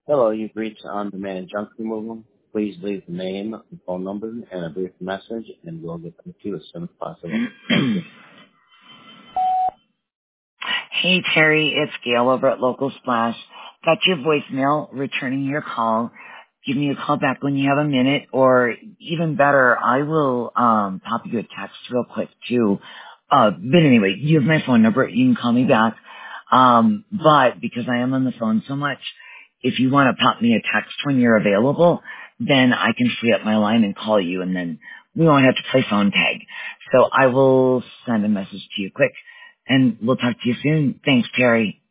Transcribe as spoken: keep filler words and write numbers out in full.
Hello, you've reached on-demand junk removal. Please leave the name, the phone number, and a brief message, and we'll get back to you as soon as possible. Thank you. Hey Terry, it's Gail over at Local Splash. Got your voicemail, returning your call. Give me a call back when you have a minute, or even better, I will um pop you a text real quick too. Uh, but anyway, you have my phone number. You can call me back. Um, but because I am on the phone so much, if you want to pop me a text when you're available, then I can free up my line and call you, and then we won't have to play phone tag. So I will send a message to you quick, and we'll talk to you soon. Thanks, Terry.